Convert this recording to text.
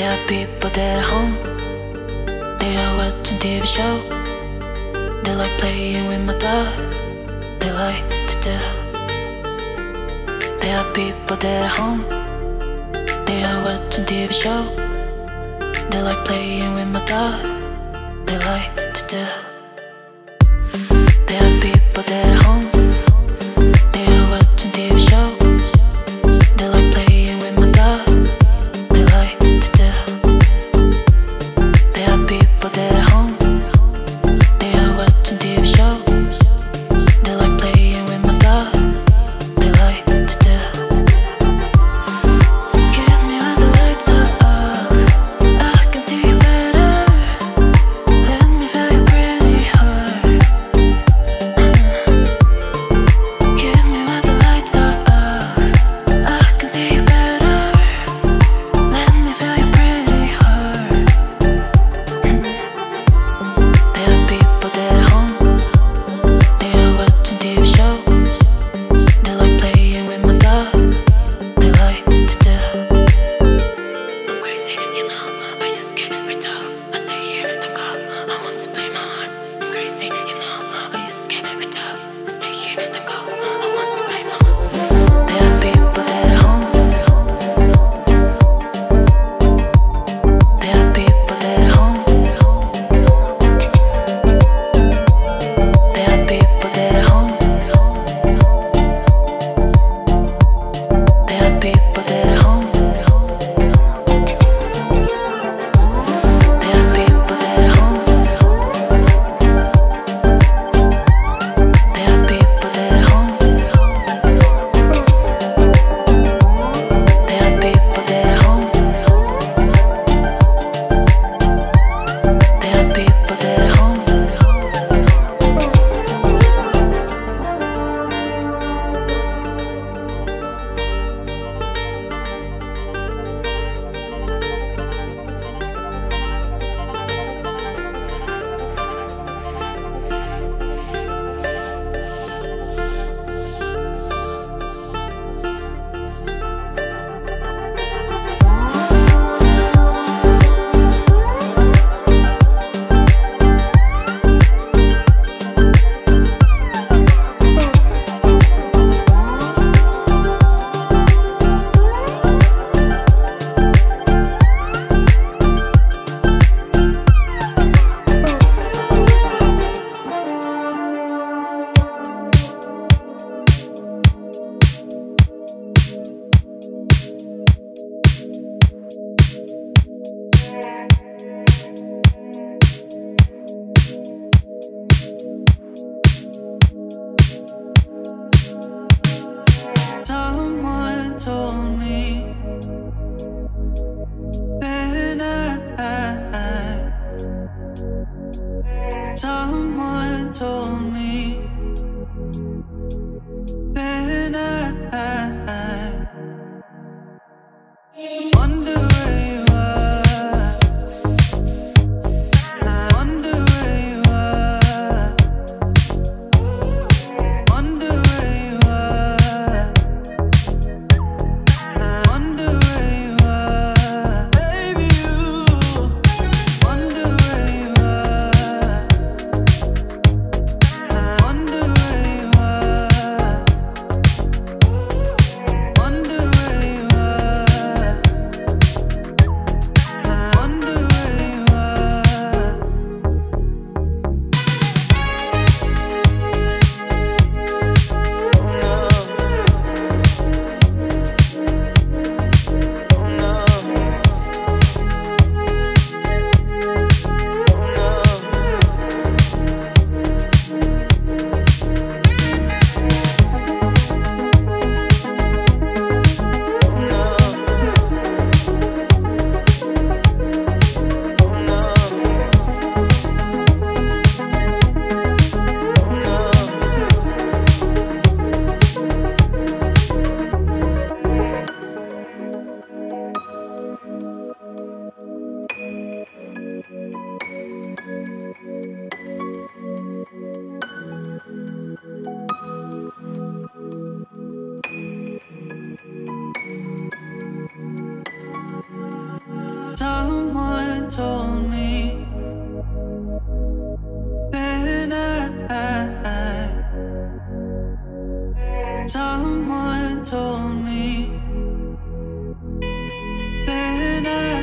There are people that are home, they are watching TV show. They like playing with my dog, they like to do. There are people that are home, they are watching TV show. They like playing with my dog, they like to do. There are people that are home, they are watching TV show. They like playing with my dog, they like to do. There are people that are home, they are watching TV show. They like playing with my dog, they like to do. Get me when the lights are off, I can see you better. Let me feel your pretty heart. When someone told me when